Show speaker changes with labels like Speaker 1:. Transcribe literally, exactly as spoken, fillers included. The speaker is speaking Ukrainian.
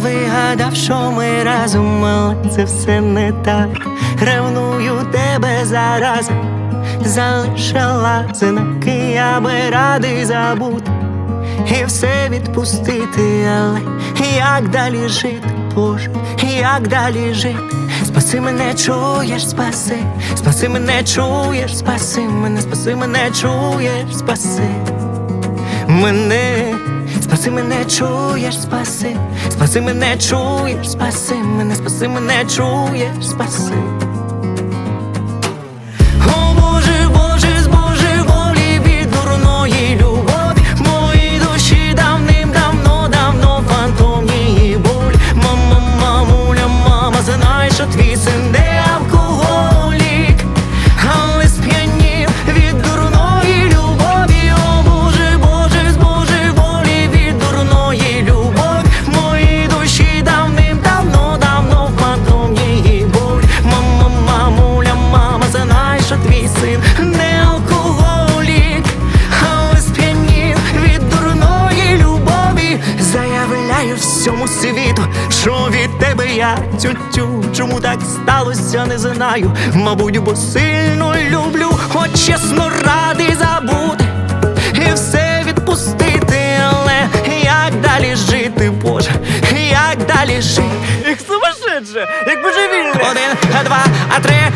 Speaker 1: вигадав, що ми разом, але це все не так. Ревную тебе зараз, залишила знаки, я би радий забути і все відпустити, але як далі жити, Боже, як далі жити? Спаси мене, чуєш, спаси, спаси мене, чуєш, спаси мене, спаси мене, чуєш, спаси мене, спаси мене, чуєш, спаси, спаси мене, чуєш, спаси мене, спаси мене, чуєш, спаси. О Боже, Боже, з божеволі від дурної любові, в моїй душі давним-давно, давно фантомні болі. Мама, мамуля, мама, знай, що твій син не алкоголік, але сп'янів від дурної любові. О Боже, Боже, з божеволі від дурної любові, в моїй душі давним-давно, давно фантомні болі. Мама, мамуля, мама, знай, що твій син не алкоголік, але сп'янів від дурної любові. Заявляю всьому світу, що від тебе я тю-тю. Чому так сталося, не знаю. Мабуть, бо сильно люблю, хоч чесно радий забути і все відпустити, але як далі жити, Боже, як далі жити?
Speaker 2: Як сумасшедше, як божевільне.
Speaker 1: Один, два, а три,